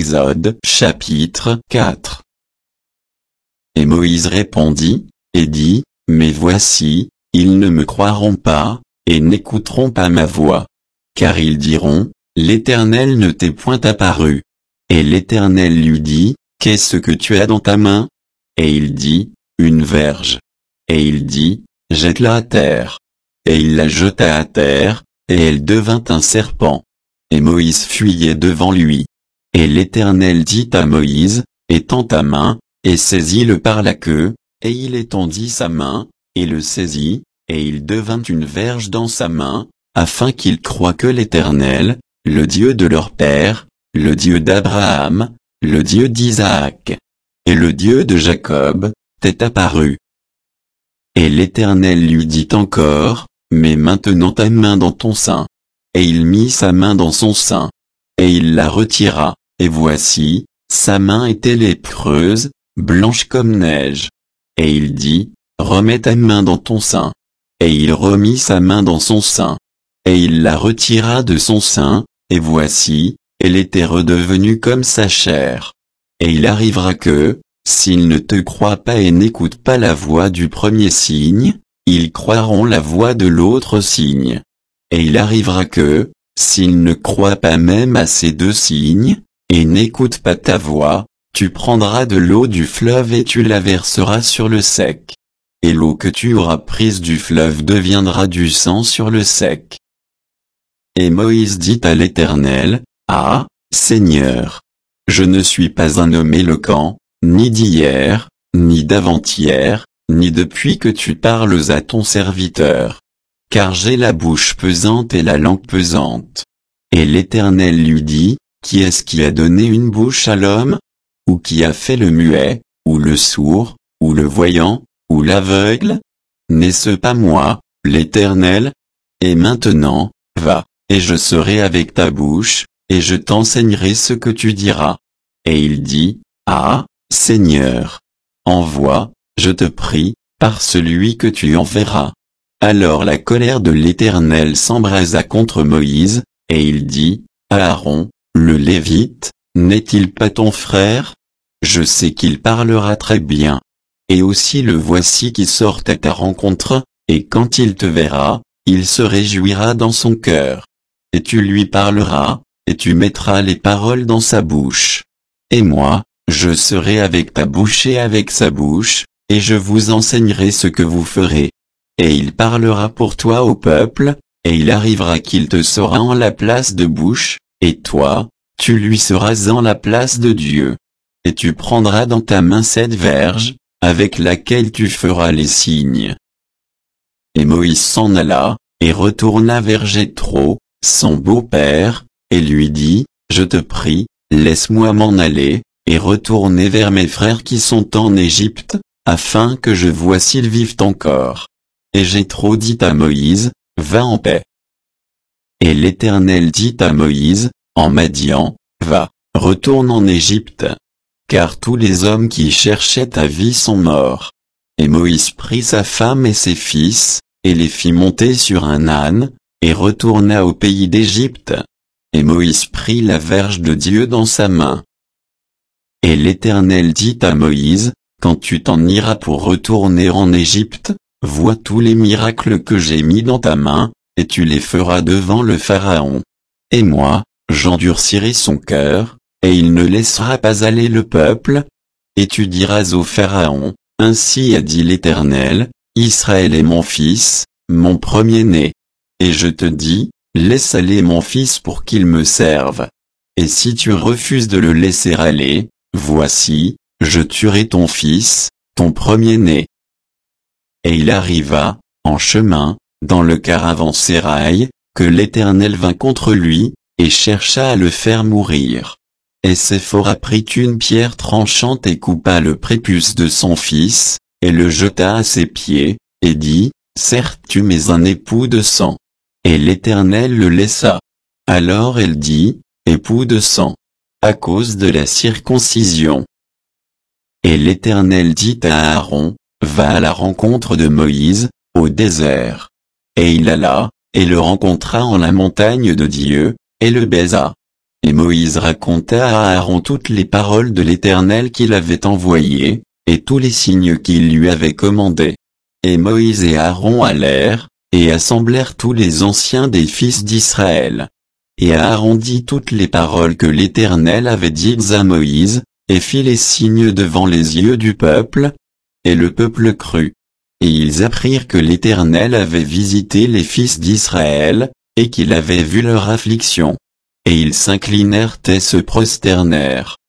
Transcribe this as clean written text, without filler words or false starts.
Exode chapitre 4. Et Moïse répondit, et dit, mais voici, ils ne me croiront pas, et n'écouteront pas ma voix. Car ils diront, l'Éternel ne t'est point apparu. Et l'Éternel lui dit, qu'est-ce que tu as dans ta main? Et il dit, une verge. Et il dit, jette-la à terre. Et il la jeta à terre, et elle devint un serpent. Et Moïse fuyait devant lui. Et l'Éternel dit à Moïse, étends ta main, et saisis-le par la queue, et il étendit sa main, et le saisit, et il devint une verge dans sa main, afin qu'il croie que l'Éternel, le Dieu de leur père, le Dieu d'Abraham, le Dieu d'Isaac, et le Dieu de Jacob, t'est apparu. Et l'Éternel lui dit encore, mets maintenant ta main dans ton sein. Et il mit sa main dans son sein. Et il la retira, et voici, sa main était lépreuse, blanche comme neige. Et il dit, remets ta main dans ton sein. Et il remit sa main dans son sein. Et il la retira de son sein, et voici, elle était redevenue comme sa chair. Et il arrivera que, s'ils ne te croient pas et n'écoutent pas la voix du premier signe, ils croiront la voix de l'autre signe. Et il arrivera que, s'ils ne croient pas même à ces deux signes, et n'écoutent pas ta voix, tu prendras de l'eau du fleuve et tu la verseras sur le sec. Et l'eau que tu auras prise du fleuve deviendra du sang sur le sec. Et Moïse dit à l'Éternel, ah, Seigneur, je ne suis pas un homme éloquent, ni d'hier, ni d'avant-hier, ni depuis que tu parles à ton serviteur. Car j'ai la bouche pesante et la langue pesante. Et l'Éternel lui dit, qui est-ce qui a donné une bouche à l'homme? Ou qui a fait le muet, ou le sourd, ou le voyant, ou l'aveugle? N'est-ce pas moi, l'Éternel? Et maintenant, va, et je serai avec ta bouche, et je t'enseignerai ce que tu diras. Et il dit, ah, Seigneur, envoie, je te prie, par celui que tu enverras. Alors la colère de l'Éternel s'embrasa contre Moïse, et il dit, Aaron, le Lévite, n'est-il pas ton frère? Je sais qu'il parlera très bien. Et aussi le voici qui sort à ta rencontre, et quand il te verra, il se réjouira dans son cœur. Et tu lui parleras, et tu mettras les paroles dans sa bouche. Et moi, je serai avec ta bouche et avec sa bouche, et je vous enseignerai ce que vous ferez. Et il parlera pour toi au peuple, et il arrivera qu'il te sera en la place de bouche, et toi, tu lui seras en la place de Dieu. Et tu prendras dans ta main cette verge, avec laquelle tu feras les signes. Et Moïse s'en alla, et retourna vers Jéthro, son beau-père, et lui dit, je te prie, laisse-moi m'en aller, et retourner vers mes frères qui sont en Égypte, afin que je voie s'ils vivent encore. Et Jéthro dit à Moïse, va en paix. Et l'Éternel dit à Moïse, en Madian, va, retourne en Égypte. Car tous les hommes qui cherchaient ta vie sont morts. Et Moïse prit sa femme et ses fils, et les fit monter sur un âne, et retourna au pays d'Égypte. Et Moïse prit la verge de Dieu dans sa main. Et l'Éternel dit à Moïse, quand tu t'en iras pour retourner en Égypte, vois tous les miracles que j'ai mis dans ta main, et tu les feras devant le Pharaon. Et moi, j'endurcirai son cœur, et il ne laissera pas aller le peuple. Et tu diras au Pharaon, ainsi a dit l'Éternel, Israël est mon fils, mon premier-né. Et je te dis, laisse aller mon fils pour qu'il me serve. Et si tu refuses de le laisser aller, voici, je tuerai ton fils, ton premier-né. Et il arriva, en chemin, dans le caravansérail, que l'Éternel vint contre lui, et chercha à le faire mourir. Et Séphora prit une pierre tranchante et coupa le prépuce de son fils, et le jeta à ses pieds, et dit, certes tu m'es un époux de sang. Et l'Éternel le laissa. Alors elle dit, époux de sang, à cause de la circoncision. Et l'Éternel dit à Aaron, va à la rencontre de Moïse, au désert. Et il alla, et le rencontra en la montagne de Dieu, et le baisa. Et Moïse raconta à Aaron toutes les paroles de l'Éternel qu'il avait envoyées, et tous les signes qu'il lui avait commandés. Et Moïse et Aaron allèrent, et assemblèrent tous les anciens des fils d'Israël. Et Aaron dit toutes les paroles que l'Éternel avait dites à Moïse, et fit les signes devant les yeux du peuple. Et le peuple crut. Et ils apprirent que l'Éternel avait visité les fils d'Israël, et qu'il avait vu leur affliction. Et ils s'inclinèrent et se prosternèrent.